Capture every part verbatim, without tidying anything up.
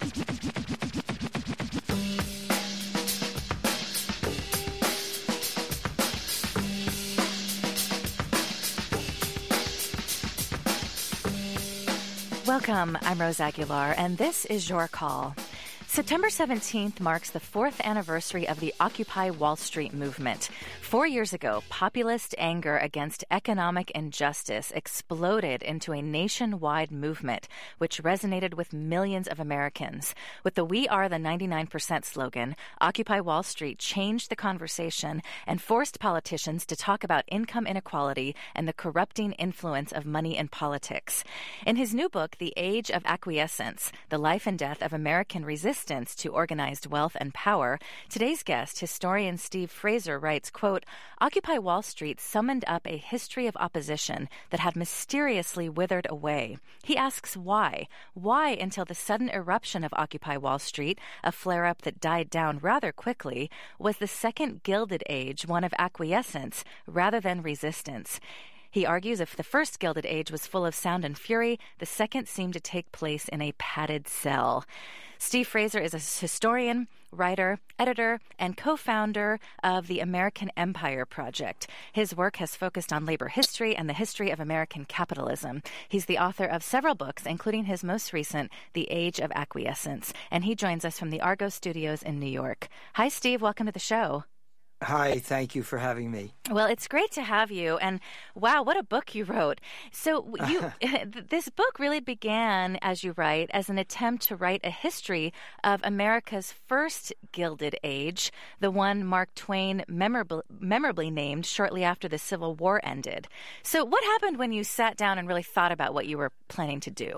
Welcome, I'm Rose Aguilar, and this is Your Call. September seventeenth marks the fourth anniversary of the Occupy Wall Street movement. Four years ago, populist anger against economic injustice exploded into a nationwide movement, which resonated with millions of Americans. With the We Are the ninety-nine percent slogan, Occupy Wall Street changed the conversation and forced politicians to talk about income inequality and the corrupting influence of money in politics. In his new book, The Age of Acquiescence, The Life and Death of American Resistance to Organized Wealth and Power, today's guest, historian Steve Fraser, writes, quote, Occupy Wall Street summoned up a history of opposition that had mysteriously withered away. He asks why. Why, until the sudden eruption of Occupy Wall Street, a flare-up that died down rather quickly, was the second Gilded Age one of acquiescence rather than resistance. He argues if the first Gilded Age was full of sound and fury, the second seemed to take place in a padded cell. Steve Fraser is a historian, writer, editor, and co-founder of the American Empire Project. His work has focused on labor history and the history of American capitalism. He's the author of several books, including his most recent, The Age of Acquiescence, and he joins us from the Argo Studios in New York. Hi, Steve. Welcome to the show. Hi, thank you for having me. Well, it's great to have you, and wow, what a book you wrote. So you, this book really began, as you write, as an attempt to write a history of America's first Gilded Age, the one Mark Twain memorably, memorably named shortly after the Civil War ended. So what happened when you sat down and really thought about what you were planning to do?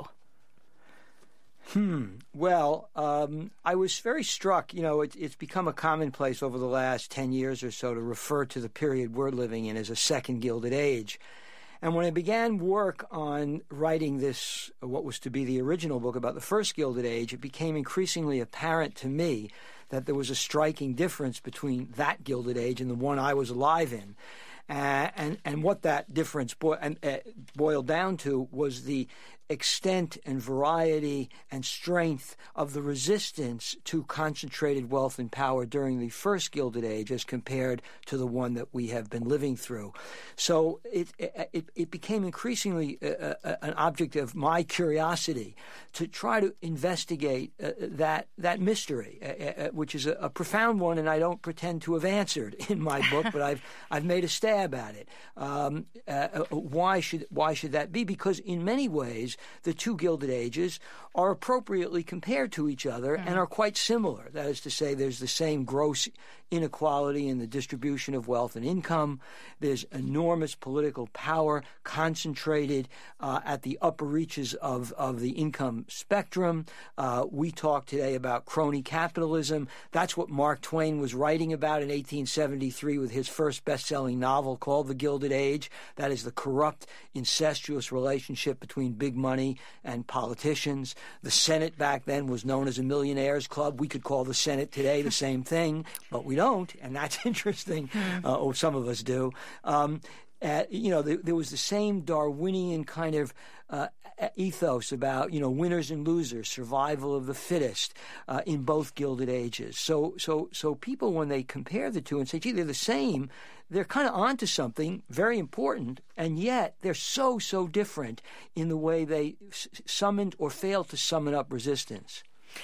Hmm. Well, um, I was very struck. You know, it, it's become a commonplace over the last ten years or so to refer to the period we're living in as a second Gilded Age. And when I began work on writing this, what was to be the original book about the first Gilded Age, it became increasingly apparent to me that there was a striking difference between that Gilded Age and the one I was alive in. Uh, and, and what that difference bo- and, uh, boiled down to was the extent and variety and strength of the resistance to concentrated wealth and power during the first Gilded Age as compared to the one that we have been living through. So it it, it became increasingly a, a, an object of my curiosity to try to investigate uh, that that mystery, uh, uh, which is a, a profound one, and I don't pretend to have answered in my book, but I've I've made a stab at it. Um, uh, why should why should that be? Because in many ways, the two Gilded Ages are appropriately compared to each other mm. and are quite similar. That is to say, there's the same gross inequality in the distribution of wealth and income. There's enormous political power concentrated uh, at the upper reaches of, of the income spectrum. Uh, we talk today about crony capitalism. That's what Mark Twain was writing about in eighteen seventy-three with his first best-selling novel called The Gilded Age. That is the corrupt, incestuous relationship between big money and politicians. The Senate back then was known as a millionaires club. We could call the Senate today the same thing, but we don't, and that's interesting, uh, or some of us do. Um, uh, you know, there, there was the same Darwinian kind of uh, ethos about, you know, winners and losers, survival of the fittest uh, in both Gilded Ages. So, so, so people, when they compare the two and say, gee, they're the same, they're kind of onto something very important, and yet they're so, so different in the way they s- summoned or failed to summon up resistance.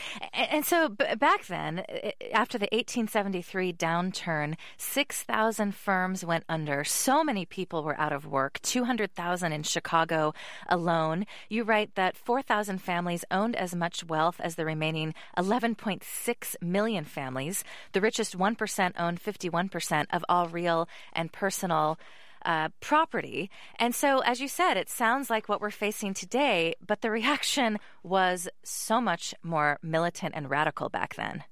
And so b- back then, after the eighteen seventy-three downturn, six thousand firms went under. So many people were out of work, two hundred thousand in Chicago alone. You write that four thousand families owned as much wealth as the remaining eleven point six million families. The richest one percent owned fifty-one percent of all real and personal Uh, property. And so, as you said, it sounds like what we're facing today, but the reaction was so much more militant and radical back then.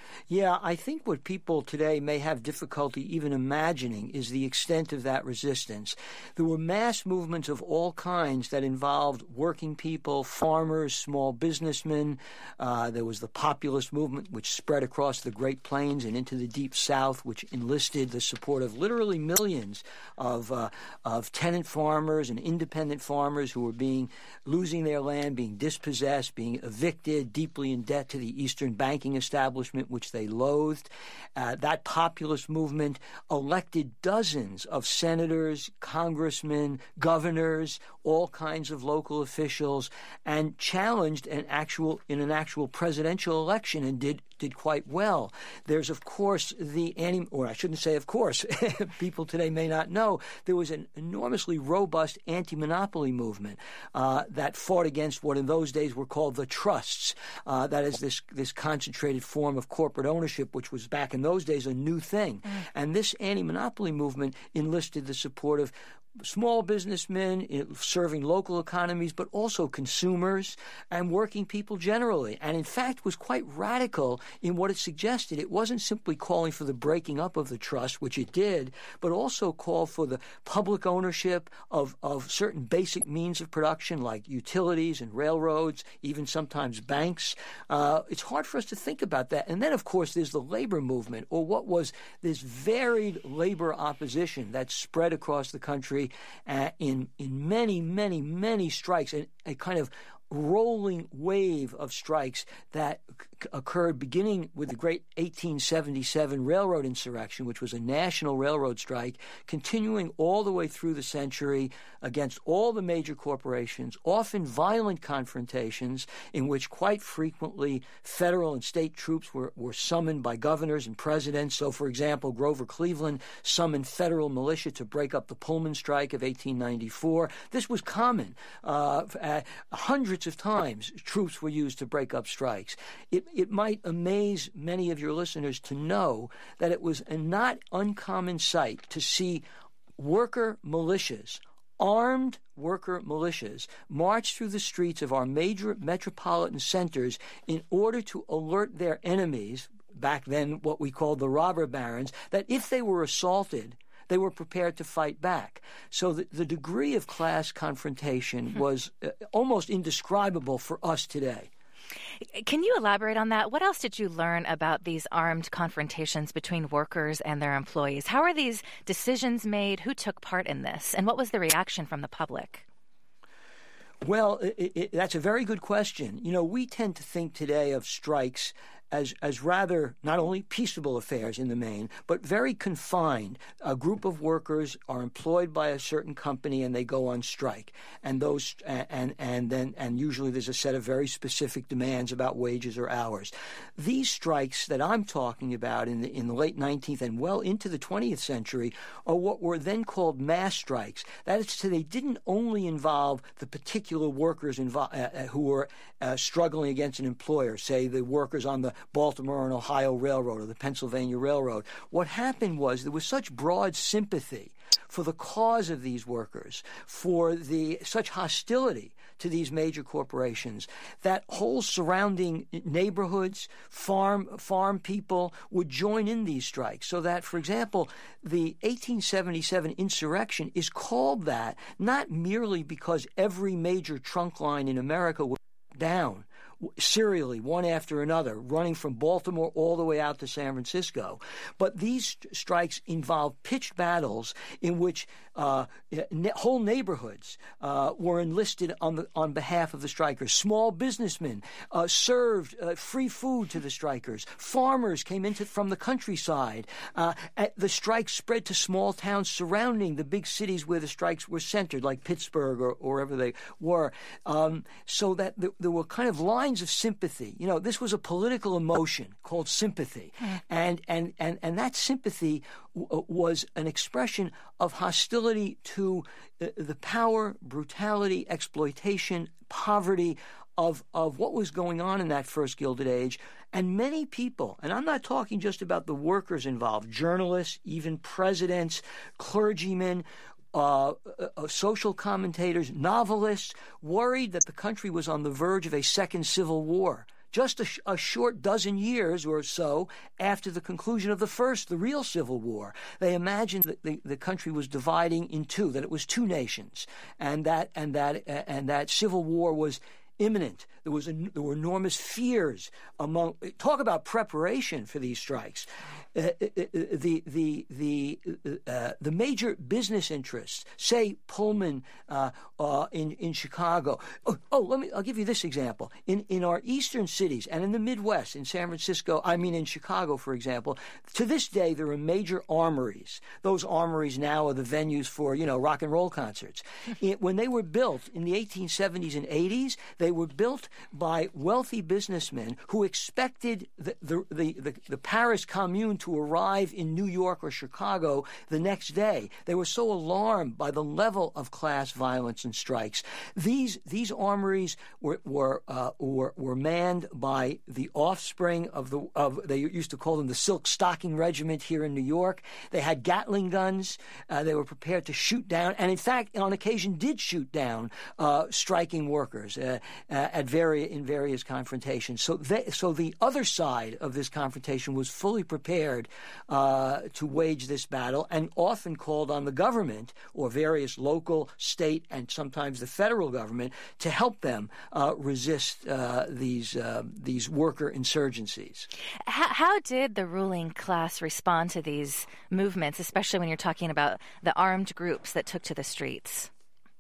Yeah, I think what people today may have difficulty even imagining is the extent of that resistance. There were mass movements of all kinds that involved working people, farmers, small businessmen. Uh, there was the populist movement, which spread across the Great Plains and into the Deep South, which enlisted the support of literally millions of uh, of tenant farmers and independent farmers who were being losing their land, being dispossessed, being evicted, deeply in debt to the Eastern banking establishment, which they loathed. Uh, that populist movement elected dozens of senators, congressmen, governors, all kinds of local officials, and challenged an actual in an actual presidential election and did did quite well. There's, of course, the anti, or I shouldn't say of course, people today may not know, there was an enormously robust anti-monopoly movement uh, that fought against what in those days were called the trusts. Uh, that is this, this concentrated form of corporate ownership, which was back in those days a new thing. Mm. And this anti-monopoly movement enlisted the support of small businessmen serving local economies, but also consumers and working people generally, and in fact was quite radical in what it suggested. It wasn't simply calling for the breaking up of the trust, which it did, but also called for the public ownership of, of certain basic means of production like utilities and railroads, even sometimes banks. Uh, it's hard for us to think about that. And then, of course, there's the labor movement, or what was this varied labor opposition that spread across the country Uh, in in many, many, many strikes, and a kind of rolling wave of strikes that c- occurred beginning with the great eighteen seventy-seven railroad insurrection, which was a national railroad strike, continuing all the way through the century against all the major corporations, often violent confrontations in which quite frequently federal and state troops were, were summoned by governors and presidents. So, for example, Grover Cleveland summoned federal militia to break up the Pullman strike of eighteen ninety-four. This was common. Uh, uh, hundreds of times troops were used to break up strikes. It, it might amaze many of your listeners to know that it was a not uncommon sight to see worker militias, armed worker militias, march through the streets of our major metropolitan centers in order to alert their enemies, back then what we called the robber barons, that if they were assaulted, they were prepared to fight back. So the, the degree of class confrontation was uh, almost indescribable for us today. Can you elaborate on that? What else did you learn about these armed confrontations between workers and their employees? How are these decisions made? Who took part in this? And what was the reaction from the public? Well, it, it, that's a very good question. You know, we tend to think today of strikes as as rather not only peaceable affairs in the main, but very confined. A group of workers are employed by a certain company and they go on strike, and those and and then and usually there's a set of very specific demands about wages or hours. These strikes that I'm talking about in the in the late nineteenth and well into the twentieth century are what were then called mass strikes. That is to say, they didn't only involve the particular workers invo- uh, who were uh, struggling against an employer, say the workers on the Baltimore and Ohio Railroad or the Pennsylvania Railroad. What happened was there was such broad sympathy for the cause of these workers, for the such hostility to these major corporations, that whole surrounding neighborhoods, farm farm people would join in these strikes. So that, for example, the eighteen seventy-seven insurrection is called that not merely because every major trunk line in America was down serially, one after another, running from Baltimore all the way out to San Francisco. But these st- strikes involved pitched battles in which uh, ne- whole neighborhoods uh, were enlisted on the on behalf of the strikers. Small businessmen uh, served uh, free food to the strikers. Farmers came into from the countryside. Uh, the strikes spread to small towns surrounding the big cities where the strikes were centered, like Pittsburgh or, or wherever they were, um, so that th- there were kind of lines of sympathy. You know, this was a political emotion called sympathy, mm. and, and and and that sympathy w- was an expression of hostility to uh, the power, brutality, exploitation, poverty of of what was going on in that first Gilded Age. And many people, and I'm not talking just about the workers involved, journalists, even presidents, clergymen, Uh, uh, social commentators, novelists, worried that the country was on the verge of a second civil war just a, sh- a short dozen years or so after the conclusion of the first, the real Civil War. They imagined that the, the country was dividing in two, that it was two nations, and that and that uh, and that civil war was imminent. There was a, there were enormous fears among. Talk about preparation for these strikes. Uh, the the the uh, the major business interests, say Pullman uh, uh, in in Chicago. Oh, oh, let me. I'll give you this example. In in our eastern cities and in the Midwest, in San Francisco, I mean in Chicago, for example, to this day there are major armories. Those armories now are the venues for you know rock and roll concerts. It, when they were built in the eighteen seventies and eighties, they were built by wealthy businessmen who expected the the the, the, the Paris Commune to arrive in New York or Chicago the next day. They were so alarmed by the level of class violence and strikes. These these armories were were uh, were, were manned by the offspring of the of they used to call them the Silk Stocking Regiment here in New York. They had Gatling guns. Uh, they were prepared to shoot down, and in fact, on occasion, did shoot down uh, striking workers uh, uh, at vari- in various confrontations. So they, so the other side of this confrontation was fully prepared uh, to wage this battle, and often called on the government or various local, state, and sometimes the federal government to help them uh, resist uh, these uh, these worker insurgencies. How, how did the ruling class respond to these movements, especially when you're talking about the armed groups that took to the streets?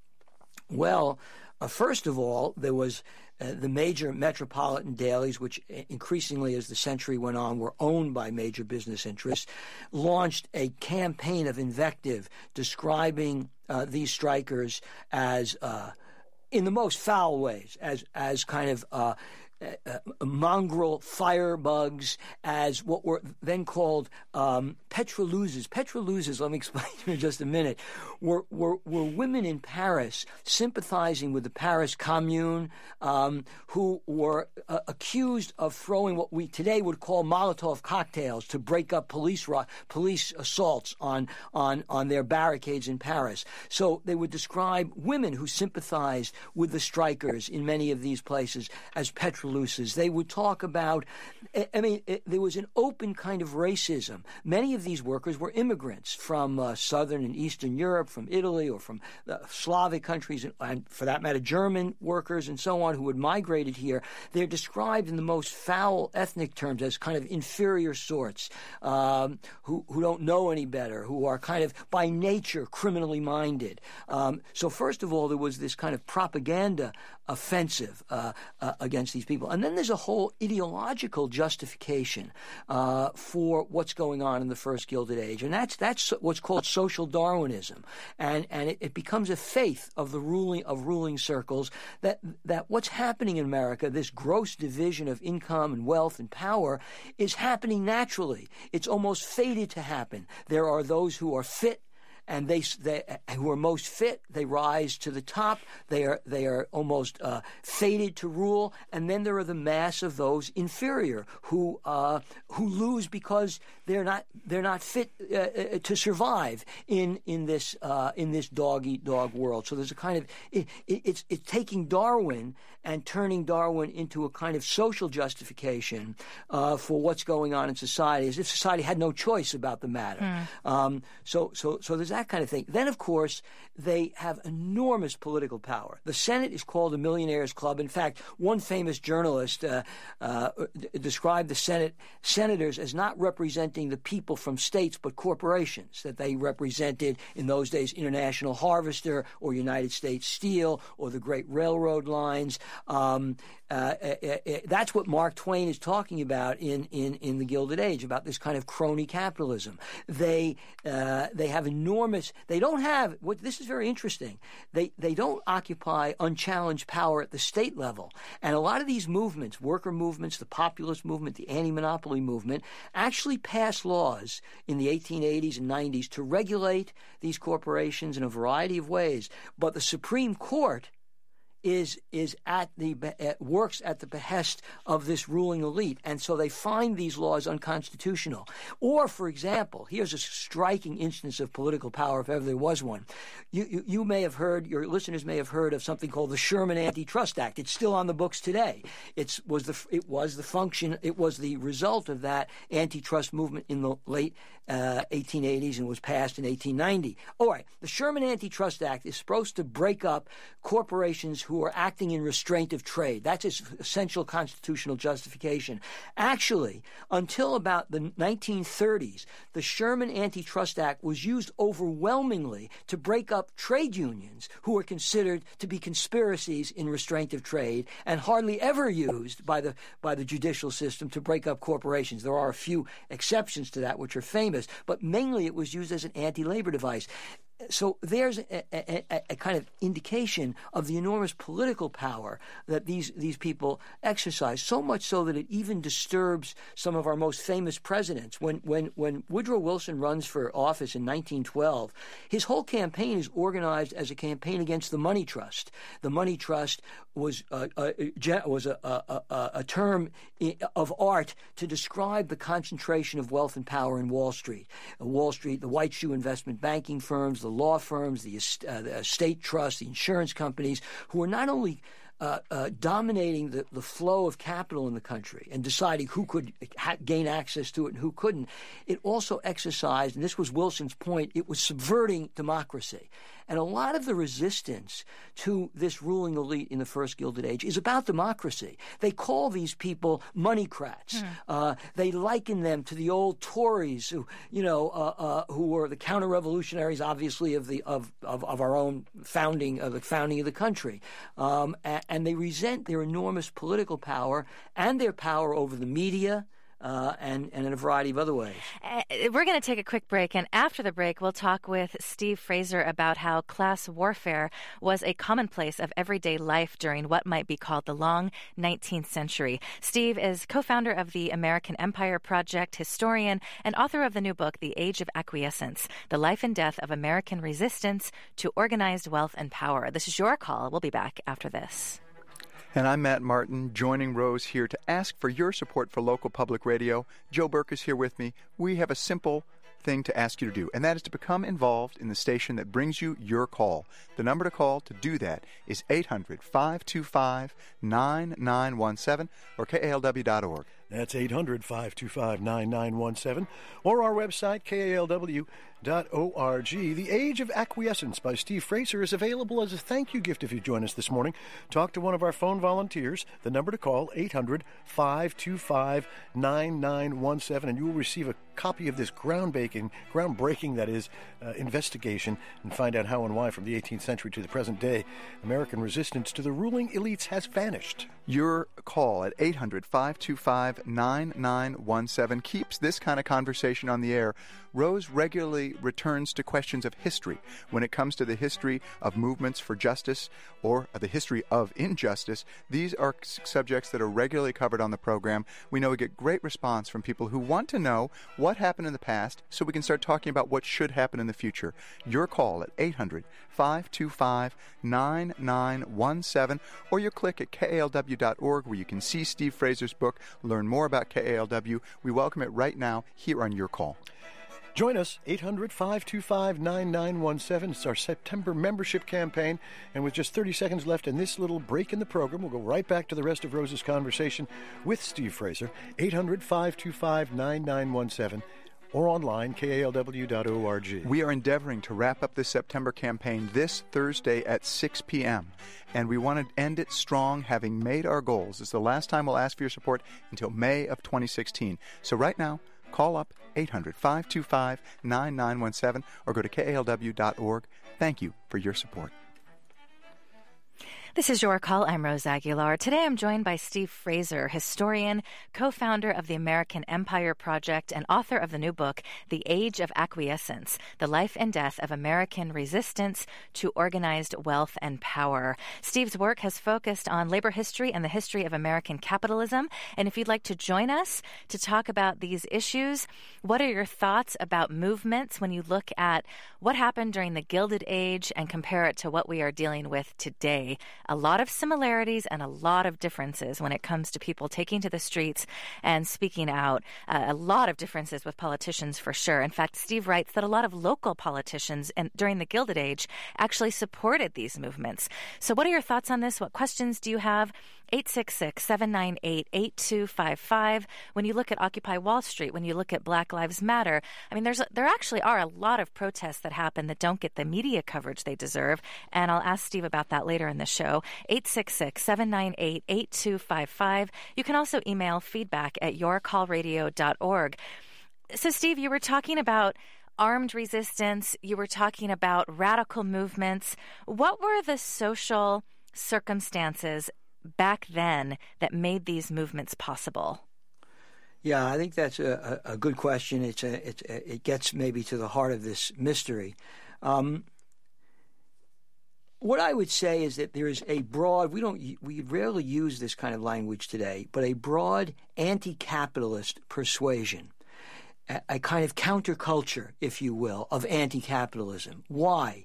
Well, uh, first of all, there was Uh, the major metropolitan dailies, which increasingly as the century went on were owned by major business interests, launched a campaign of invective describing uh, these strikers as, uh, in the most foul ways, as as kind of uh, uh, mongrel firebugs, as what were then called um, petroleuses. Petroleuses, let me explain to you in just a minute, were, were, were women in Paris sympathizing with the Paris Commune um, who were uh, accused of throwing what we today would call Molotov cocktails to break up police ro- police assaults on, on, on their barricades in Paris. So they would describe women who sympathized with the strikers in many of these places as petroleuses. They would talk about, I mean, it, there was an open kind of racism. Many of these workers were immigrants from uh, southern and eastern Europe, from Italy or from the Slavic countries, and, and for that matter, German workers and so on who had migrated here. They're described in the most foul ethnic terms as kind of inferior sorts, um, who, who don't know any better, who are kind of by nature criminally minded. Um, so first of all, there was this kind of propaganda offensive uh, uh, against these people. And then there's a whole ideological justification uh, for what's going on in the first Gilded Age, and that's that's what's called social Darwinism, and and it, it becomes a faith of the ruling of ruling circles that that what's happening in America, this gross division of income and wealth and power, is happening naturally. It's almost fated to happen. There are those who are fit, and they, they who are most fit, they rise to the top. They are they are almost uh, fated to rule. And then there are the mass of those inferior who uh, who lose because they're not they're not fit uh, to survive in in this uh, in this dog eat dog world. So there's a kind of it, it, it's it's taking Darwin and turning Darwin into a kind of social justification uh, for what's going on in society, as if society had no choice about the matter. Mm. Um, so so so there's that kind of thing. Then, of course, they have enormous political power. The Senate is called a millionaires' club. In fact, one famous journalist uh, uh, described the Senate senators as not representing the people from states but corporations, that they represented in those days International Harvester or United States Steel or the great railroad lines. Um, uh, uh, uh, that's what Mark Twain is talking about in, in, in the Gilded Age, about this kind of crony capitalism. They uh, they have enormous. They don't have. What this is very interesting. They they don't occupy unchallenged power at the state level, and a lot of these movements, worker movements, the populist movement, the anti-monopoly movement, actually passed laws in the eighteen eighties and nineties to regulate these corporations in a variety of ways. But the Supreme Court is is at the uh, works at the behest of this ruling elite, and so they find these laws unconstitutional. Or, for example, here's a striking instance of political power, if ever there was one. You, you you may have heard, your listeners may have heard of something called the Sherman Antitrust Act. It's still on the books today. It's was the it was the function. It was the result of that antitrust movement in the late uh, eighteen eighties and was passed in eighteen ninety. All right, the Sherman Antitrust Act is supposed to break up corporations who are acting in restraint of trade. That's its essential constitutional justification. Actually, until about the nineteen thirties, the Sherman Antitrust Act was used overwhelmingly to break up trade unions who were considered to be conspiracies in restraint of trade, and hardly ever used by the by the judicial system to break up corporations. There are a few exceptions to that which are famous, but mainly it was used as an anti-labor device. So there's a, a, a kind of indication of the enormous political power that these these people exercise, so much so that it even disturbs some of our most famous presidents. When when when Woodrow Wilson runs for office in nineteen twelve, his whole campaign is organized as a campaign against the money trust. The money trust was uh, uh, was a, a, a, a term of art to describe the concentration of wealth and power in Wall Street. Uh, Wall Street, the white shoe investment banking firms, the law firms, the, uh, the estate trusts, the insurance companies, who are not only uh, uh, dominating the, the flow of capital in the country and deciding who could ha- gain access to it and who couldn't, it also exercised, and this was Wilson's point, it was subverting democracy. And a lot of the resistance to this ruling elite in the first Gilded Age is about democracy. They call these people moneycrats. Hmm. Uh, they liken them to the old Tories, who, you know, uh, uh, who were the counter-revolutionaries, obviously, of the of, of, of our own founding, of the founding of the country. Um, and, and they resent their enormous political power and their power over the media. Uh, and, and in a variety of other ways. Uh, we're going to take a quick break, and after the break, we'll talk with Steve Fraser about how class warfare was a commonplace of everyday life during what might be called the long nineteenth century. Steve is co-founder of the American Empire Project, historian, and author of the new book, The Age of Acquiescence, The Life and Death of American Resistance to Organized Wealth and Power. This is Your Call. We'll be back after this. And I'm Matt Martin, joining Rose here to ask for your support for local public radio. Joe Burke is here with me. We have a simple thing to ask you to do, and that is to become involved in the station that brings you your call. The number to call to do that is eight hundred, five two five, nine nine one seven or K A L W dot org. That's eight hundred, five two five, nine nine one seven, or our website, K A L W dot org. The Age of Acquiescence by Steve Fraser is available as a thank you gift if you join us this morning. Talk to one of our phone volunteers. The number to call, eight hundred, five two five, nine nine one seven, and you will receive a copy of this groundbreaking, groundbreaking that is, uh, investigation, and find out how and why from the eighteenth century to the present day, American resistance to the ruling elites has vanished. Your call at eight hundred, five two five, nine nine one seven keeps this kind of conversation on the air. Rose regularly returns to questions of history when it comes to the history of movements for justice or the history of injustice. These are subjects that are regularly covered on the program. We know we get great response from people who want to know what happened in the past so we can start talking about what should happen in the future. Your call at eight hundred, five two five, nine nine one seven, or you click at K A L W dot org where you can see Steve Fraser's book, learn more about K A L W. We welcome it right now here on Your Call. Join us, eight hundred, five two five, nine nine one seven. It's our September membership campaign. And with just thirty seconds left in this little break in the program, we'll go right back to the rest of Rose's conversation with Steve Fraser. eight hundred, five two five, nine nine one seven. Or online, K A L W dot org. We are endeavoring to wrap up this September campaign this Thursday at six p.m. And we want to end it strong, having made our goals. It's the last time we'll ask for your support until May of twenty sixteen. So right now, call up eight hundred, five two five, nine nine one seven or go to K A L W dot org. Thank you for your support. This is Your Call. I'm Rose Aguilar. Today I'm joined by Steve Fraser, historian, co-founder of the American Empire Project, and author of the new book, The Age of Acquiescence, The Life and Death of American Resistance to Organized Wealth and Power. Steve's work has focused on labor history and the history of American capitalism. And if you'd like to join us to talk about these issues, what are your thoughts about movements when you look at what happened during the Gilded Age and compare it to what we are dealing with today? a lot of similarities and a lot of differences when it comes to people taking to the streets and speaking out. Uh, a lot of differences with politicians for sure. In fact, Steve writes that a lot of local politicians and during the Gilded Age actually supported these movements. So what are your thoughts on this? What questions do you have? eight six six, seven nine eight, eight two five five. When you look at Occupy Wall Street, when you look at Black Lives Matter, I mean, there's a, there actually are a lot of protests that happen that don't get the media coverage they deserve, and I'll ask Steve about that later in the show. eight six six, seven nine eight, eight two five five. You can also email feedback at your call radio dot org. So, Steve, you were talking about armed resistance. You were talking about radical movements. What were the social circumstances back then that made these movements possible? Yeah, I think that's a, a, a good question. It's a, it's a, it gets maybe to the heart of this mystery. Um, what I would say is that there is a broad, we don't, we rarely use this kind of language today, but a broad anti-capitalist persuasion, a, a kind of counterculture, if you will, of anti-capitalism. Why?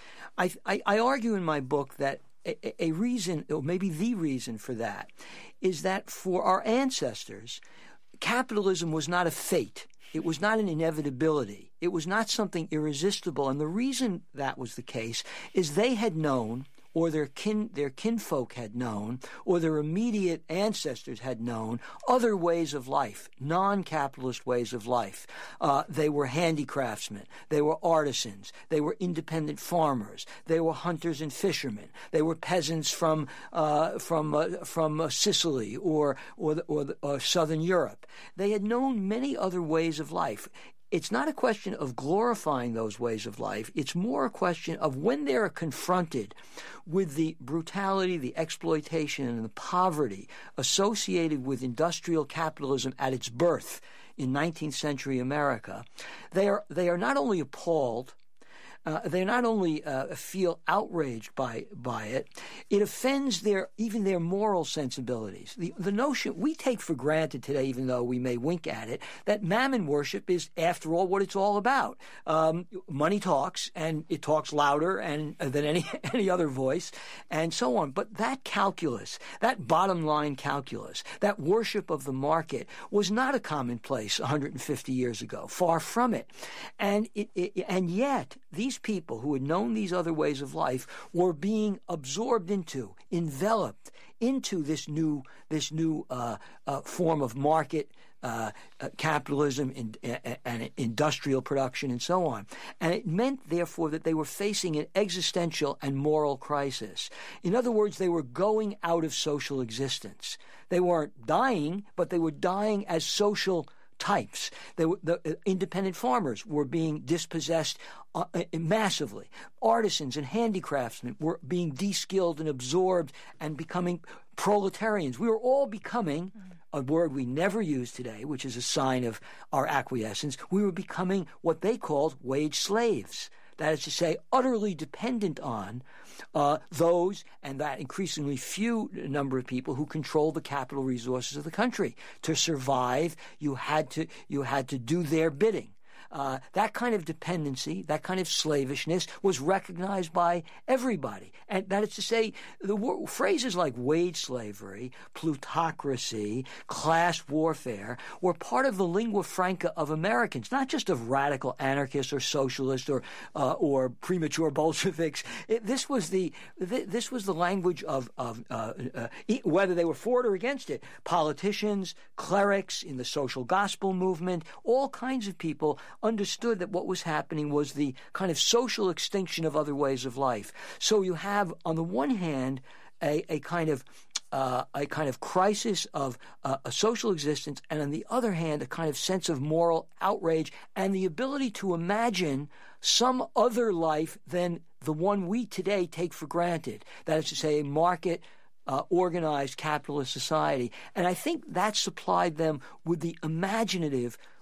I, I, I argue in my book that a, a reason, or maybe the reason for that, is that for our ancestors, capitalism was not a fate. It was not an inevitability. It was not something irresistible. And the reason that was the case is they had known, or their kin, their kinfolk had known, or their immediate ancestors had known other ways of life, non-capitalist ways of life. Uh, they were handicraftsmen. They were artisans. They were independent farmers. They were hunters and fishermen. They were peasants from uh, from uh, from uh, Sicily or or, the, or, the, or Southern Europe. They had known many other ways of life. It's not a question of glorifying those ways of life. It's more a question of when they're confronted with the brutality, the exploitation, and the poverty associated with industrial capitalism at its birth in nineteenth century America, they are they are not only appalled, uh, they not only uh, feel outraged by by it, it offends their even their moral sensibilities. The the notion we take for granted today, even though we may wink at it, that mammon worship is, after all, what it's all about. Um, money talks, and it talks louder and uh, than any any other voice, and so on. But that calculus, that bottom line calculus, that worship of the market, was not a commonplace one hundred fifty years ago. Far from it, and it, it and yet these people who had known these other ways of life were being absorbed into, enveloped into this new this new uh, uh, form of market uh, uh, capitalism and, and, and industrial production and so on. And it meant, therefore, that they were facing an existential and moral crisis. In other words, they were going out of social existence. They weren't dying, but they were dying as social types. They were, the uh, independent farmers were being dispossessed uh, massively. Artisans and handicraftsmen were being de-skilled and absorbed and becoming proletarians. We were all becoming, a word we never use today, which is a sign of our acquiescence, we were becoming what they called wage slaves. That is to say, utterly dependent on uh, those and that increasingly few number of people who control the capital resources of the country. To survive, you had to you had to do their bidding. Uh, that kind of dependency, that kind of slavishness was recognized by everybody. And that is to say, the wor- phrases like wage slavery, plutocracy, class warfare were part of the lingua franca of Americans, not just of radical anarchists or socialists or uh, or premature Bolsheviks. It, this was the th- this was the language of, of uh, uh, whether they were for it or against it. Politicians, clerics in the social gospel movement, all kinds of people understood that what was happening was the kind of social extinction of other ways of life. So you have, on the one hand, a, a kind of uh, a kind of crisis of uh, a social existence, and on the other hand, a kind of sense of moral outrage and the ability to imagine some other life than the one we today take for granted. That is to say, a market Uh, organized capitalist society. And I think that supplied them with the imaginative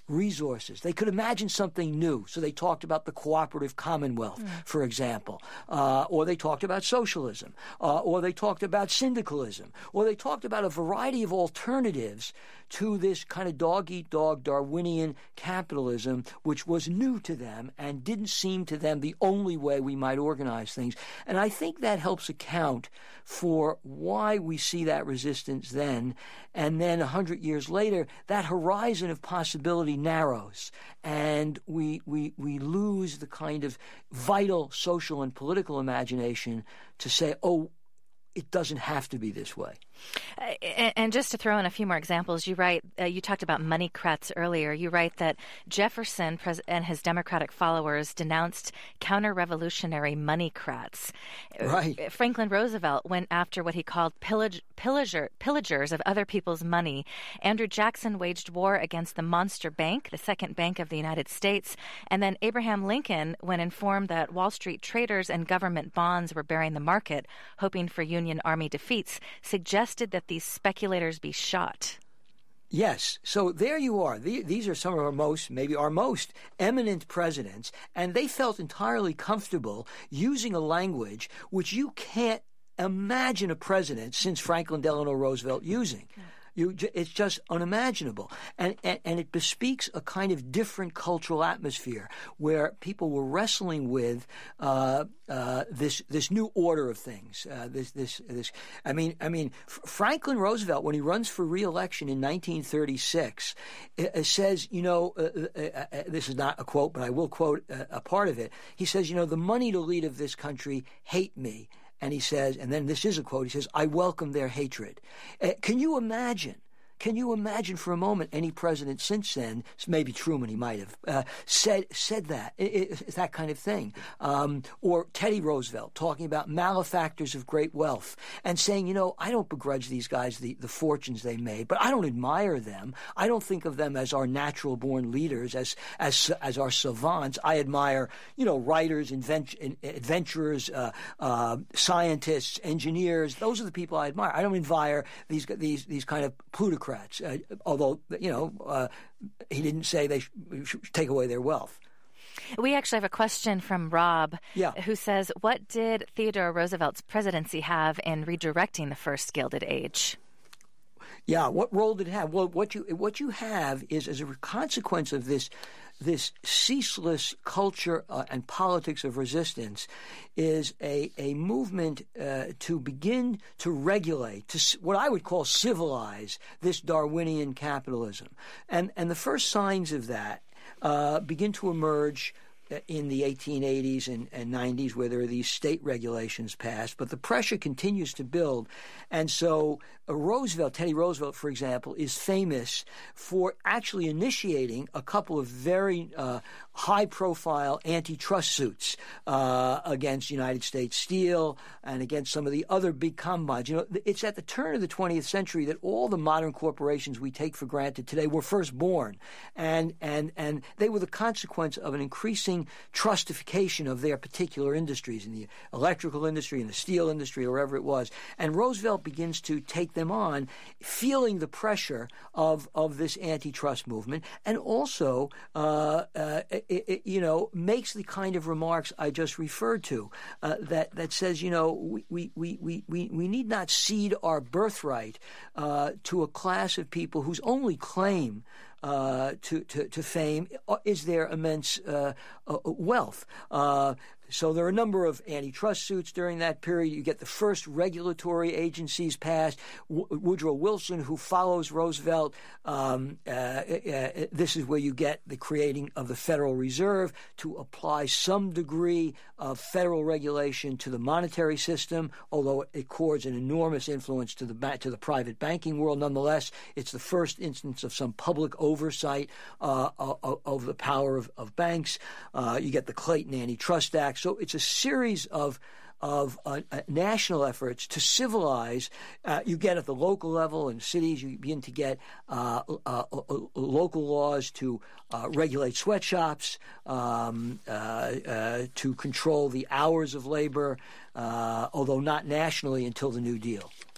resources. They could imagine something new. So they talked about the cooperative commonwealth, mm. for example, uh, or they talked about socialism, uh, or they talked about syndicalism, or they talked about a variety of alternatives to this kind of dog-eat-dog Darwinian capitalism, which was new to them and didn't seem to them the only way we might organize things. And I think that helps account for why we see that resistance then. And then a hundred years later, that horizon of possibility narrows, and we, we, we lose the kind of vital social and political imagination to say, oh, it doesn't have to be this way. Uh, and, and just to throw in a few more examples, you write, uh, you talked about moneycrats earlier. You write that Jefferson pres- and his Democratic followers denounced counter-revolutionary moneycrats. Right. Franklin Roosevelt went after what he called pillage, pillager, pillagers of other people's money. Andrew Jackson waged war against the monster bank, the second bank of the United States. And then Abraham Lincoln, when informed that Wall Street traders and government bonds were bearing the market, hoping for Union Army defeats, suggested that these speculators be shot. Yes. So there you are. The, these are some of our most, maybe our most eminent presidents, and they felt entirely comfortable using a language which you can't imagine a president since Franklin Delano Roosevelt using. Yeah. You, it's just unimaginable. And, and, and it bespeaks a kind of different cultural atmosphere where people were wrestling with uh, uh, this this new order of things. Uh, this this this. I mean, I mean, F- Franklin Roosevelt, when he runs for re-election in nineteen thirty-six, uh, says, you know, uh, uh, uh, this is not a quote, but I will quote uh, a part of it. He says, you know, the moneyed elite of this country hate me. And he says, and then this is a quote, he says, I welcome their hatred. Uh, can you imagine? Can you imagine for a moment any president since then, maybe Truman, he might have, uh, said said that, it, it, that kind of thing. Um, or Teddy Roosevelt talking about malefactors of great wealth and saying, you know, I don't begrudge these guys the, the fortunes they made, but I don't admire them. I don't think of them as our natural-born leaders, as as as our savants. I admire, you know, writers, invent, adventurers, uh, uh, scientists, engineers. Those are the people I admire. I don't admire these these these kind of plutocrats. Uh, although, you know, uh, he didn't say they sh- should take away their wealth. We actually have a question from Rob, yeah. who says, what did Theodore Roosevelt's presidency have in redirecting the first Gilded Age? Yeah, what role did it have? Well, what you what you have is, as a consequence of this this ceaseless culture uh, and politics of resistance, is a a movement uh, to begin to regulate, to what I would call civilize this Darwinian capitalism, and and the first signs of that uh, begin to emerge in the eighteen eighties and, and nineties, where there are these state regulations passed, but the pressure continues to build. And so uh, Roosevelt, Teddy Roosevelt, for example, is famous for actually initiating a couple of very uh, high-profile antitrust suits uh, against United States Steel and against some of the other big combines. You know, it's at the turn of the twentieth century that all the modern corporations we take for granted today were first born, and and and they were the consequence of an increasing trustification of their particular industries, in the electrical industry, in the steel industry, or wherever it was. And Roosevelt begins to take them on, feeling the pressure of, of this antitrust movement, and also, uh, uh, it, it, you know, makes the kind of remarks I just referred to, uh, that, that says, you know, we, we, we, we, we need not cede our birthright uh, to a class of people whose only claim Uh, to, to, to fame is their immense uh, uh, wealth. Uh, so there are a number of antitrust suits during that period. You get the first regulatory agencies passed. W- Woodrow Wilson, who follows Roosevelt, um, uh, uh, this is where you get the creating of the Federal Reserve to apply some degree of federal regulation to the monetary system, although it accords an enormous influence to the ba- to the private banking world. Nonetheless, it's the first instance of some public oversight uh, of, of the power of, of banks. Uh, you get the Clayton Antitrust Act. So it's a series of of uh, uh, national efforts to civilize. Uh, you get at the local level in cities, you begin to get uh, uh, uh, local laws to uh, regulate sweatshops, um, uh, uh, to control the hours of labor, uh, although not nationally until the New Deal.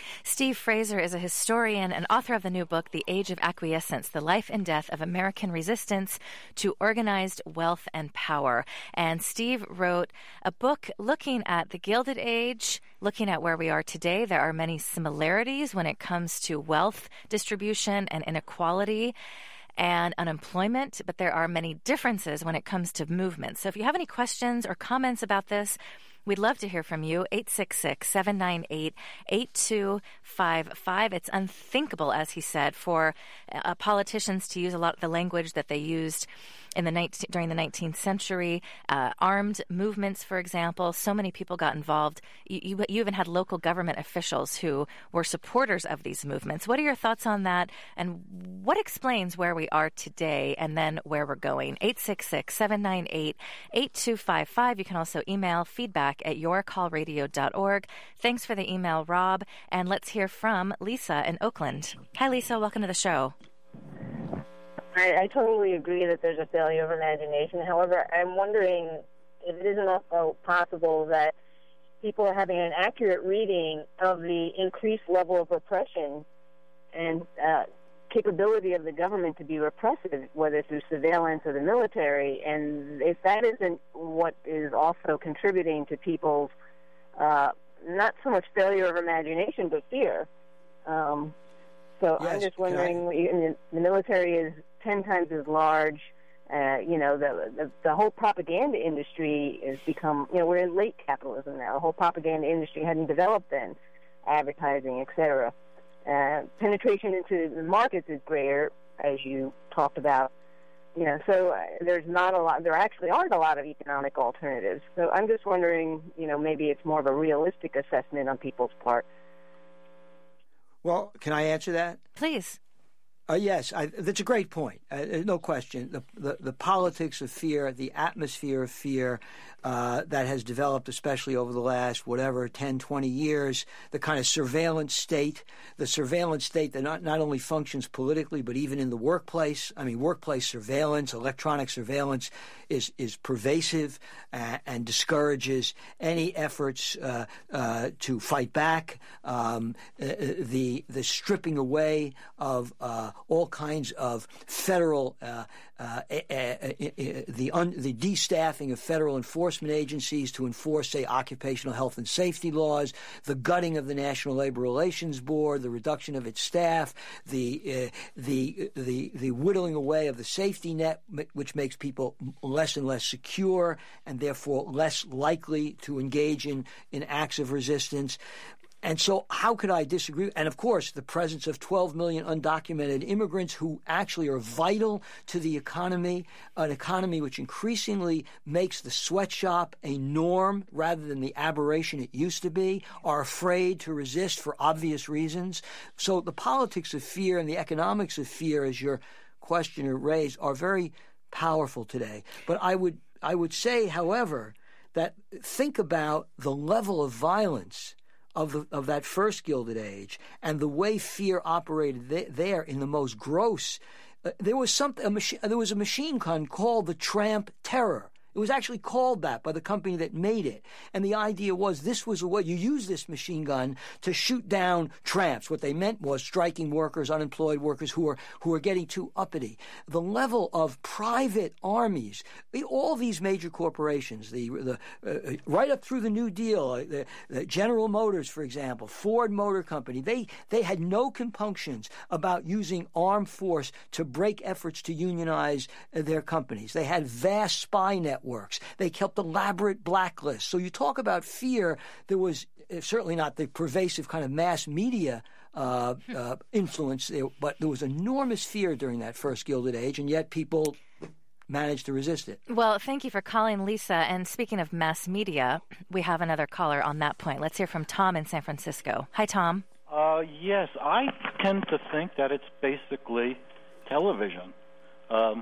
Steve Fraser is a historian and author of the new book, The Age of Acquiescence, The Life and Death of American Resistance to Organized Wealth and Power. And Steve wrote a book looking at the Gilded Age, looking at where we are today. There are many similarities when it comes to wealth distribution and inequality and unemployment, but there are many differences when it comes to movement. So if you have any questions or comments about this, we'd love to hear from you. eight six six, seven nine eight, eight two five five. It's unthinkable, as he said, for uh, politicians to use a lot of the language that they used in the nineteen, during the nineteenth century. Uh, armed movements, for example, so many people got involved. You, you, you even had local government officials who were supporters of these movements. What are your thoughts on that? And what explains where we are today and then where we're going? eight six six, seven nine eight, eight two five five. You can also email feedback at your call radio dot org. Thanks for the email, Rob. And let's hear from Lisa in Oakland. Hi, Lisa. Welcome to the show. I, I totally agree that there's a failure of imagination. However, I'm wondering if it isn't also possible that people are having an accurate reading of the increased level of repression and uh, capability of the government to be repressive, whether through surveillance or the military. And if that isn't what is also contributing to people's uh, not so much failure of imagination, but fear. Um, so yes, I'm just wondering, I... the military is ten times as large. Uh, you know, the, the the whole propaganda industry has become, you know, we're in late capitalism now. The whole propaganda industry hadn't developed then, advertising, et cetera. Uh, penetration into the markets is greater, as you talked about. You know, so uh, there's not a lot, there actually aren't a lot of economic alternatives. So I'm just wondering, you know, maybe it's more of a realistic assessment on people's part. Well, can I answer that? Please. Uh, yes, I, that's a great point. Uh, no question. The, the the politics of fear, the atmosphere of fear uh, that has developed, especially over the last, whatever, ten, twenty years, the kind of surveillance state, the surveillance state that not, not only functions politically, but even in the workplace. I mean, workplace surveillance, electronic surveillance is, is pervasive uh, and discourages any efforts uh, uh, to fight back. Um, the, the stripping away of uh, all kinds of federal, uh, uh, uh, uh, the un, the de-staffing of federal enforcement agencies to enforce, say, occupational health and safety laws, the gutting of the National Labor Relations Board, the reduction of its staff, the uh, the the the whittling away of the safety net, which makes people less and less secure and therefore less likely to engage in, in acts of resistance. And so how could I disagree? And, of course, the presence of twelve million undocumented immigrants who actually are vital to the economy, an economy which increasingly makes the sweatshop a norm rather than the aberration it used to be, are afraid to resist for obvious reasons. So the politics of fear and the economics of fear, as your questioner raised, are very powerful today. But I would I would say, however, that think about the level of violence Of, the, of that first Gilded Age and the way fear operated th- there in the most gross. Uh, there was something. A machi- there was a machine gun called the Tramp Terror. It was actually called that by the company that made it. And the idea was this was a way you use this machine gun to shoot down tramps. What they meant was striking workers, unemployed workers who are who are getting too uppity. The level of private armies, all these major corporations, the the uh, right up through the New Deal, uh, the, the General Motors, for example, Ford Motor Company, they they had no compunctions about using armed force to break efforts to unionize uh, their companies. They had vast spy networks. Works. They kept elaborate blacklists. So you talk about fear. There was uh, certainly not the pervasive kind of mass media uh, uh, influence there, but there was enormous fear during that first Gilded Age, and yet people managed to resist it. Well, thank you for calling, Lisa. And speaking of mass media, we have another caller on that point. Let's hear from Tom in San Francisco. Hi, Tom. Uh, yes, I tend to think that it's basically television. Um,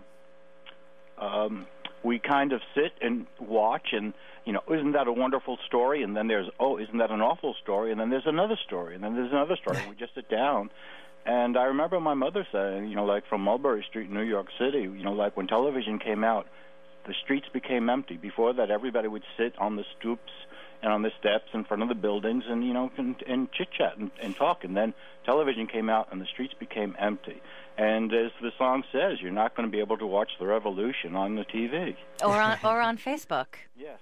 um, We kind of sit and watch and, you know, isn't that a wonderful story? And then there's, oh, isn't that an awful story? And then there's another story. And then there's another story. We just sit down. And I remember my mother saying, you know, like from Mulberry Street in New York City, you know, like when television came out, the streets became empty. Before that, everybody would sit on the stoops and on the steps in front of the buildings, and you know, and, and chit chat and, and talk. And then television came out, and the streets became empty. And as the song says, you're not going to be able to watch the revolution on the T V or on or on Facebook. Yes.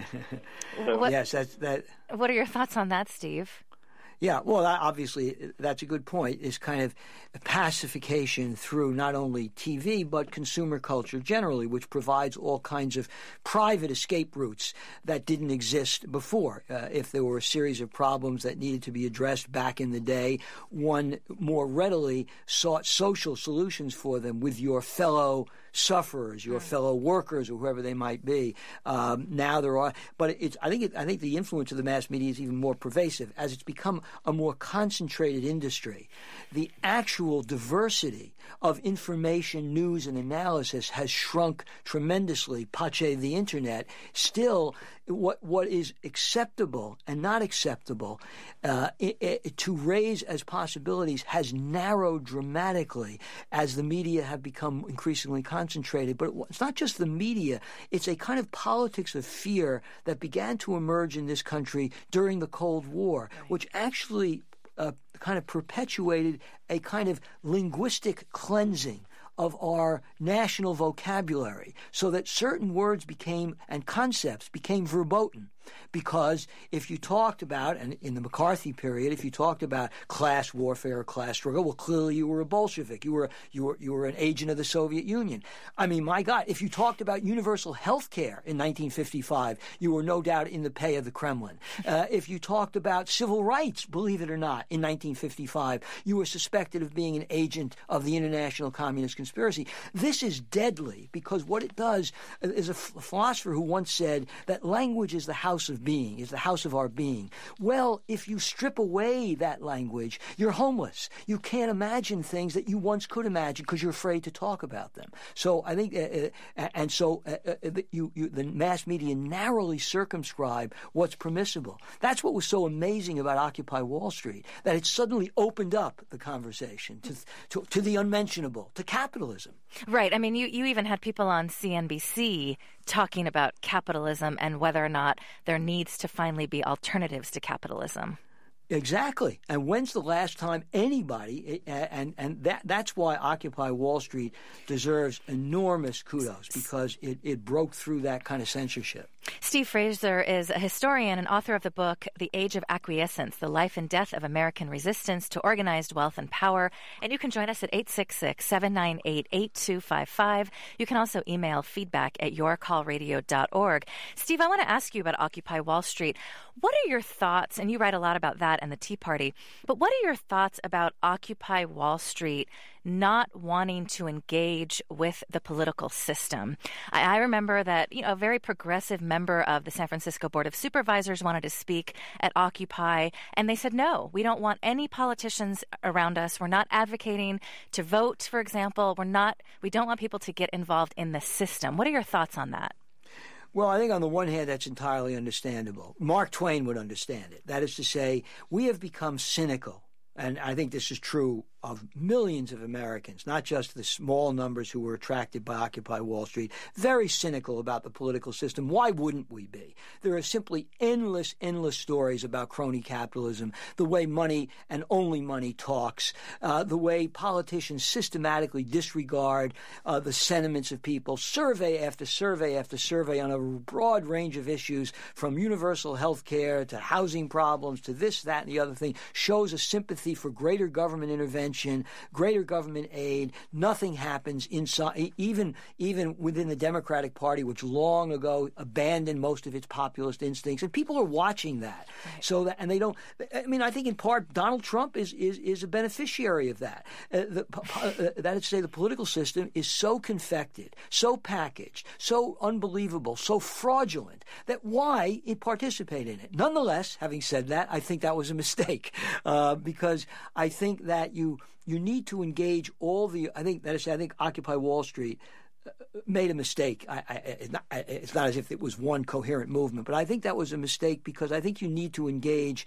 So, what, yes, that's that. What are your thoughts on that, Steve? Yeah, well, obviously, that's a good point, is kind of pacification through not only T V, but consumer culture generally, which provides all kinds of private escape routes that didn't exist before. Uh, if there were a series of problems that needed to be addressed back in the day, one more readily sought social solutions for them with your fellow sufferers, your fellow workers, or whoever they might be. Um, now there are, but it's. I think. It, I think the influence of the mass media is even more pervasive as it's become a more concentrated industry. The actual diversity of information, news, and analysis has shrunk tremendously. Pace the internet. Still, what what is acceptable and not acceptable uh, it, it, to raise as possibilities has narrowed dramatically as the media have become increasingly concentrated. But it's not just the media. It's a kind of politics of fear that began to emerge in this country during the Cold War, which actually uh, kind of perpetuated a kind of linguistic cleansing of our national vocabulary so that certain words became and concepts became verboten. Because if you talked about, and in the McCarthy period, if you talked about class warfare or class struggle, well, clearly you were a Bolshevik. You were you were you were an agent of the Soviet Union. I mean, my God, if you talked about universal health care in nineteen fifty-five, you were no doubt in the pay of the Kremlin. Uh, if you talked about civil rights, believe it or not, in nineteen fifty-five, you were suspected of being an agent of the international communist conspiracy. This is deadly because what it does is a philosopher who once said that language is the house of being, is the house of our being. Well, if you strip away that language, you're homeless. You can't imagine things that you once could imagine because you're afraid to talk about them. So I think, uh, uh, and so uh, uh, you, you, the mass media narrowly circumscribe what's permissible. That's what was so amazing about Occupy Wall Street, that it suddenly opened up the conversation to, to, to the unmentionable, to capitalism. Right. I mean, you, you even had people on C N B C talking about capitalism and whether or not there needs to finally be alternatives to capitalism. Exactly. And when's the last time anybody, and, and that that's why Occupy Wall Street deserves enormous kudos, because it, it broke through that kind of censorship. Steve Fraser is a historian and author of the book, The Age of Acquiescence, The Life and Death of American Resistance to Organized Wealth and Power. And you can join us at eight six six, seven nine eight, eight two five five. You can also email feedback at your call radio dot org. Steve, I want to ask you about Occupy Wall Street. What are your thoughts, and you write a lot about that and the Tea Party, but what are your thoughts about Occupy Wall Street not wanting to engage with the political system? I, I remember that, you know, a very progressive member of the San Francisco Board of Supervisors wanted to speak at Occupy, and they said, no, we don't want any politicians around us. We're not advocating to vote, for example. We're not, we don't want people to get involved in the system. What are your thoughts on that? Well, I think on the one hand, that's entirely understandable. Mark Twain would understand it. That is to say, we have become cynical. And I think this is true of millions of Americans, not just the small numbers who were attracted by Occupy Wall Street, very cynical about the political system. Why wouldn't we be? There are simply endless, endless stories about crony capitalism, the way money and only money talks, uh, the way politicians systematically disregard uh, the sentiments of people, survey after survey after survey on a broad range of issues, from universal health care to housing problems to this, that, and the other thing, shows a sympathy for greater government intervention, greater government aid. Nothing happens inside, even even within the Democratic Party, which long ago abandoned most of its populist instincts, and people are watching that. Right. So that, and they don't. I mean, I think in part Donald Trump is is, is a beneficiary of that. Uh, the, uh, that is to say, the political system is so confected, so packaged, so unbelievable, so fraudulent that why it participate in it? Nonetheless, having said that, I think that was a mistake uh, because I think that you. You need to engage all the. I think that is. I think Occupy Wall Street made a mistake. I, I, it's, not, it's not as if it was one coherent movement, but I think that was a mistake because I think you need to engage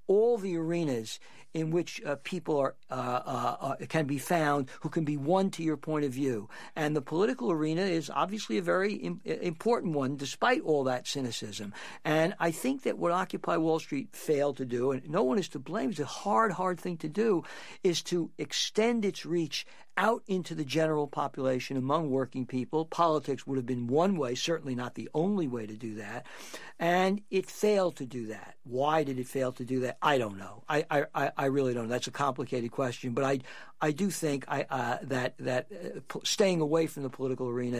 all the arenas in which uh, people are uh, uh, uh, can be found who can be won to your point of view. And the political arena is obviously a very im- important one, despite all that cynicism. And I think that what Occupy Wall Street failed to do, and no one is to blame, it's a hard, hard thing to do, is to extend its reach out into the general population among working people. Politics would have been one way, certainly not the only way to do that. And it failed to do that. Why did it fail to do that? I don't know. I I, I really don't know. That's a complicated question. But I I do think I uh, that that uh, staying away from the political arena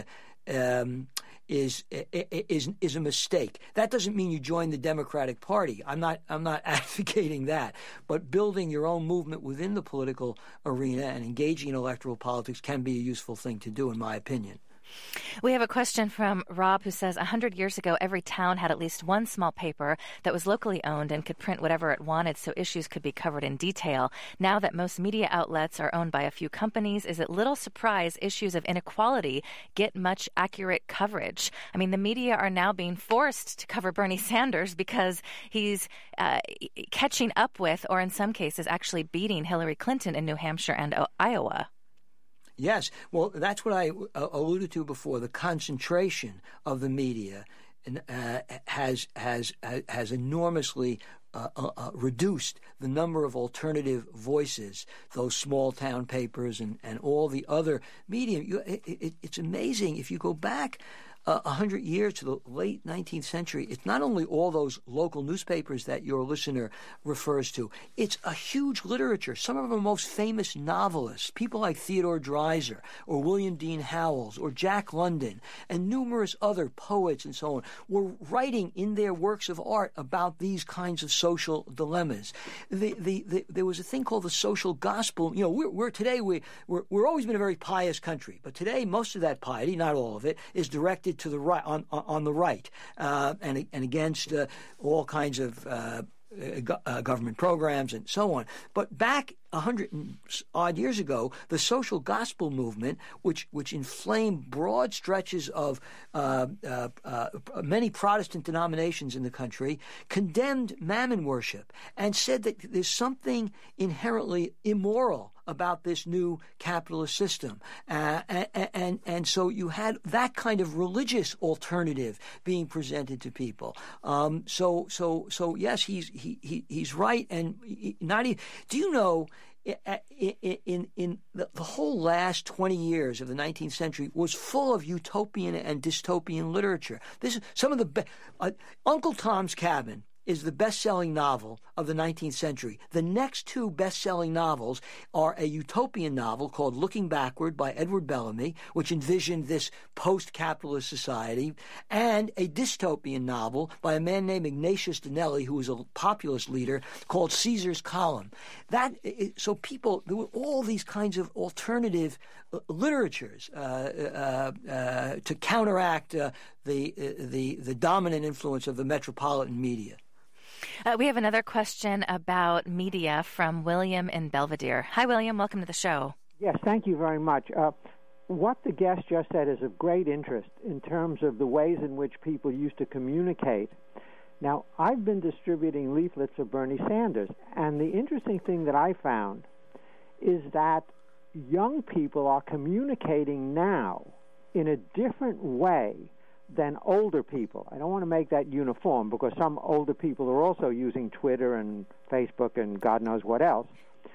Um, is is is a mistake. That doesn't mean you join the Democratic Party. I'm not I'm not advocating that. But building your own movement within the political arena and engaging in electoral politics can be a useful thing to do, in my opinion. We have a question from Rob who says, one hundred years ago, every town had at least one small paper that was locally owned and could print whatever it wanted so issues could be covered in detail. Now that most media outlets are owned by a few companies, is it little surprise issues of inequality get much accurate coverage? I mean, the media are now being forced to cover Bernie Sanders because he's uh, catching up with, or in some cases actually beating, Hillary Clinton in New Hampshire and o- Iowa. Yes. Well, that's what I uh, alluded to before. The concentration of the media uh, has has has enormously uh, uh, reduced the number of alternative voices, those small town papers and, and all the other media. You, it, it, it's amazing. If you go back a uh, hundred years to the late nineteenth century, it's not only all those local newspapers that your listener refers to, it's a huge literature. Some of our most famous novelists, people like Theodore Dreiser or William Dean Howells or Jack London and numerous other poets and so on, were writing in their works of art about these kinds of social dilemmas. The, the, the, there was a thing called the social gospel. You know, we're, we're today, we, we're, we're always been a very pious country, but today most of that piety, not all of it, is directed to the right, on on the right, uh, and and against uh, all kinds of uh, uh, government programs and so on. But back a hundred and odd years ago, the social gospel movement, which which inflamed broad stretches of uh, uh, uh, many Protestant denominations in the country, condemned mammon worship and said that there's something inherently immoral about this new capitalist system. Uh, and, and, and so you had that kind of religious alternative being presented to people. Um, so, so, so yes, he's, he, he, he's right. And not even, do you know, in, in, in the, the whole last twenty years of the nineteenth century was full of utopian and dystopian literature. This is some of the be- uh, Uncle Tom's Cabin is the best-selling novel of the nineteenth century. The next two best-selling novels are a utopian novel called Looking Backward by Edward Bellamy, which envisioned this post-capitalist society, and a dystopian novel by a man named Ignatius Dinelli, who was a populist leader, called Caesar's Column. That so people, there were all these kinds of alternative uh, literatures uh, uh, uh, to counteract uh, the, uh, the the dominant influence of the metropolitan media. Uh, we have another question about media from William in Belvedere. Hi, William. Welcome to the show. Yes, thank you very much. Uh, what the guest just said is of great interest in terms of the ways in which people used to communicate. Now, I've been distributing leaflets of Bernie Sanders, and the interesting thing that I found is that young people are communicating now in a different way than older people. I don't want to make that uniform because some older people are also using Twitter and Facebook and God knows what else,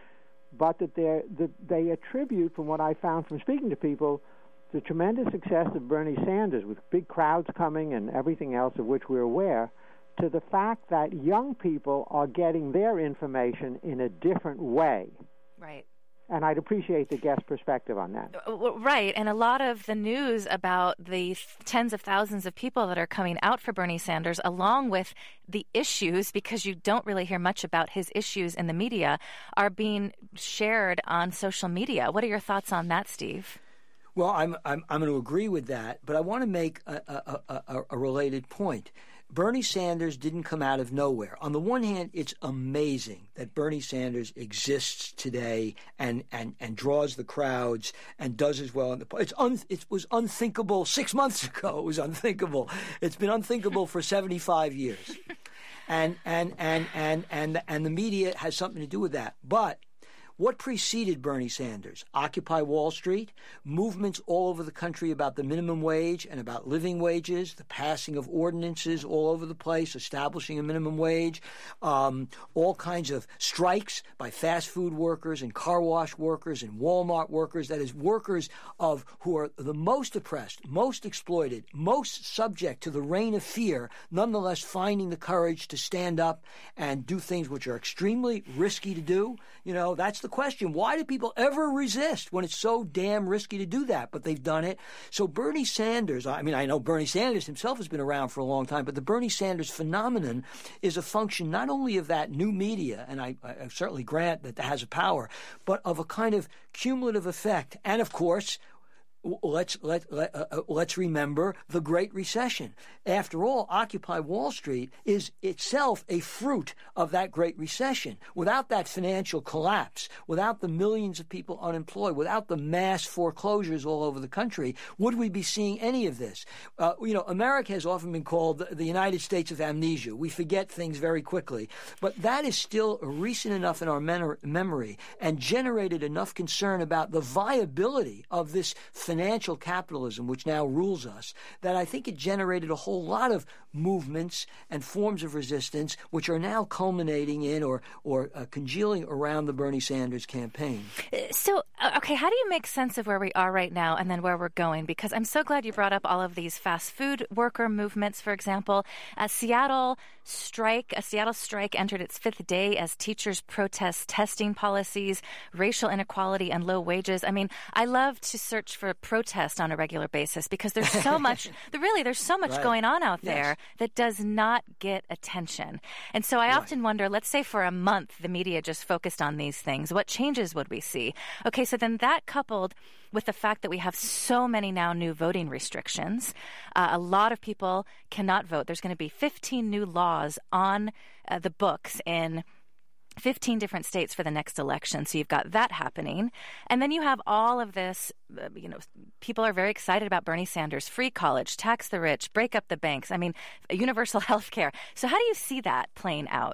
but that, that they attribute, from what I found from speaking to people, the tremendous success of Bernie Sanders with big crowds coming and everything else of which we're aware, to the fact that young people are getting their information in a different way. Right. And I'd appreciate the guest perspective on that. Right. And a lot of the news about the tens of thousands of people that are coming out for Bernie Sanders, along with the issues, because you don't really hear much about his issues in the media, are being shared on social media. What are your thoughts on that, Steve? Well, I'm I'm, I'm going to agree with that, but I want to make a, a, a, a related point. Bernie Sanders didn't come out of nowhere. On the one hand, it's amazing that Bernie Sanders exists today and, and, and draws the crowds and does as well. In the, it's un, it was unthinkable six months ago. It was unthinkable. It's been unthinkable for seventy-five years. And and and and and and the media has something to do with that. But what preceded Bernie Sanders? Occupy Wall Street, movements all over the country about the minimum wage and about living wages, the passing of ordinances all over the place, establishing a minimum wage, um, all kinds of strikes by fast food workers and car wash workers and Walmart workers, that is, workers of who are the most oppressed, most exploited, most subject to the reign of fear, nonetheless finding the courage to stand up and do things which are extremely risky to do. You know, that's the question. Why do people ever resist when it's so damn risky to do that? But they've done it. So Bernie Sanders, I mean, I know Bernie Sanders himself has been around for a long time, but the Bernie Sanders phenomenon is a function not only of that new media, and I, I certainly grant that that has a power, but of a kind of cumulative effect. And of course, Let's let, let uh, let's remember the Great Recession. After all, Occupy Wall Street is itself a fruit of that Great Recession. Without that financial collapse, without the millions of people unemployed, without the mass foreclosures all over the country, would we be seeing any of this? Uh, you know, America has often been called the, the United States of amnesia. We forget things very quickly. But that is still recent enough in our men- memory and generated enough concern about the viability of this financial capitalism which now rules us, that I think it generated a whole lot of movements and forms of resistance which are now culminating in or, or uh, congealing around the Bernie Sanders campaign. So, okay, how do you make sense of where we are right now and then where we're going? Because I'm so glad you brought up all of these fast food worker movements, for example. A Seattle strike, a Seattle strike entered its fifth day as teachers protest testing policies, racial inequality, and low wages. I mean, I love to search for protest on a regular basis because there's so much, really, there's so much right. going on out yes. there that does not get attention. And so I right. often wonder, let's say for a month the media just focused on these things, what changes would we see? Okay, so then that coupled with the fact that we have so many now new voting restrictions, uh, a lot of people cannot vote. There's going to be fifteen new laws on uh, the books in fifteen different states for the next election. So you've got that happening. And then you have all of this, uh, you know, people are very excited about Bernie Sanders, free college, tax the rich, break up the banks. I mean, universal health care. So how do you see that playing out?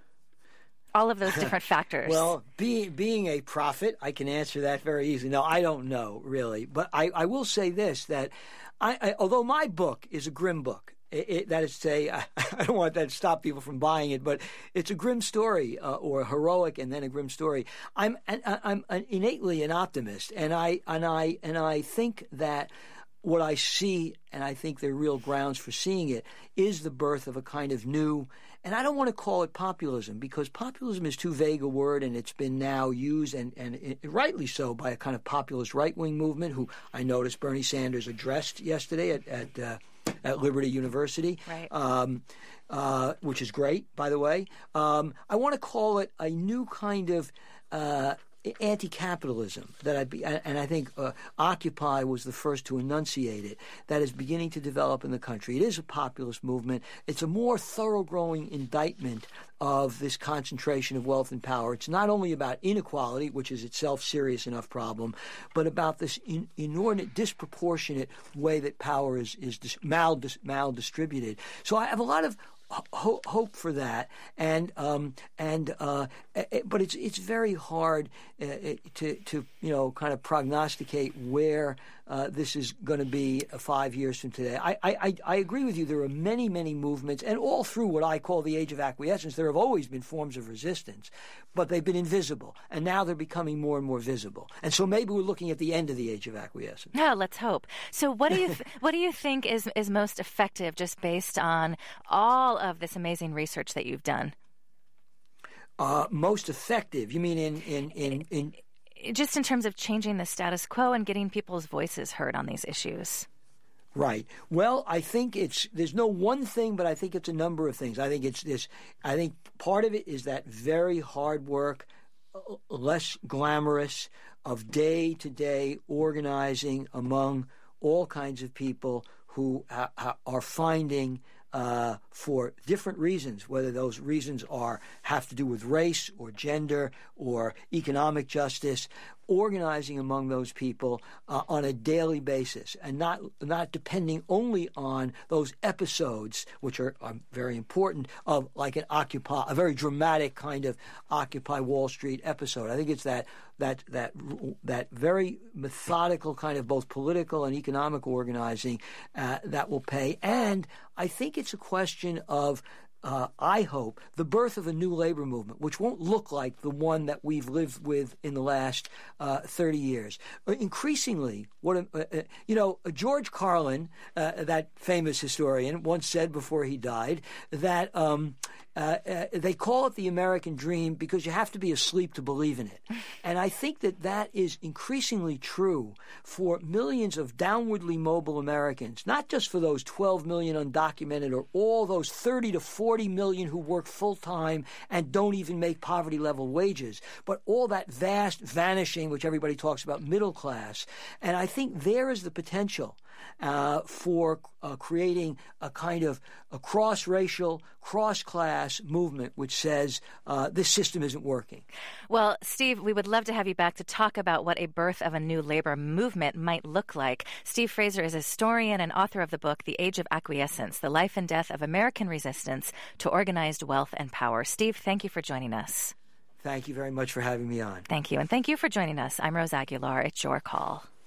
All of those different factors. Well, being being a prophet, I can answer that very easily. No, I don't know, really. But I, I will say this, that I, I, although my book is a grim book, It, it, that is to say, I, I don't want that to stop people from buying it, but it's a grim story, uh, or heroic and then a grim story. I'm I'm innately an optimist, and I and I and I think that what I see, and I think there are real grounds for seeing it, is the birth of a kind of new, and I don't want to call it populism, because populism is too vague a word, and it's been now used, and, and it, rightly so, by a kind of populist right-wing movement, who I noticed Bernie Sanders addressed yesterday at, at uh, at Liberty University, right. um, uh, which is great, by the way. Um, I want to call it a new kind of uh, anti-capitalism that I be, and I think uh, Occupy was the first to enunciate it, that is beginning to develop in the country. It is a populist movement. It's a more thorough-growing indictment of this concentration of wealth and power. It's not only about inequality, which is itself a serious enough problem, but about this in, inordinate, disproportionate way that power is, is dis, mal, dis, maldistributed. So I have a lot of Ho- hope for that, and um, and uh, it, but it's it's very hard uh, to to you know kind of prognosticate where uh, this is going to be five years from today. I, I I agree with you. There are many many movements, and all through what I call the age of acquiescence, there have always been forms of resistance, but they've been invisible, and now they're becoming more and more visible. And so maybe we're looking at the end of the age of acquiescence. No, let's hope. So what do you th- what do you think is is most effective, just based on all of this amazing research that you've done? Uh, most effective? You mean in, in, in, in... Just in terms of changing the status quo and getting people's voices heard on these issues. Right. Well, I think it's, there's no one thing, but I think it's a number of things. I think it's this, I think part of it is that very hard work, less glamorous, of day-to-day organizing among all kinds of people who uh, are finding Uh, for different reasons, whether those reasons are have to do with race or gender or economic justice, organizing among those people uh, on a daily basis, and not not depending only on those episodes, which are, are very important, of like an Occupy, a very dramatic kind of Occupy Wall Street episode. I think it's that that that that very methodical kind of both political and economic organizing uh, that will pay. And I think it's a question of Uh, I hope, the birth of a new labor movement, which won't look like the one that we've lived with in the last uh, thirty years. Uh, increasingly, what uh, uh, you know, George Carlin, uh, that famous historian, once said before he died that um, uh, uh, they call it the American dream because you have to be asleep to believe in it. And I think that that is increasingly true for millions of downwardly mobile Americans, not just for those twelve million undocumented or all those thirty to forty million who work full-time and don't even make poverty-level wages, but all that vast vanishing, which everybody talks about, middle class. And I think there is the potential uh, for uh, creating a kind of a cross-racial, cross-class movement which says uh, this system isn't working. Well, Steve, we would love to have you back to talk about what a birth of a new labor movement might look like. Steve Fraser is a historian and author of the book, The Age of Acquiescence, The Life and Death of American Resistance to Organized Wealth and Power. Steve, thank you for joining us. Thank you very much for having me on. Thank you. And thank you for joining us. I'm Rose Aguilar. It's your call.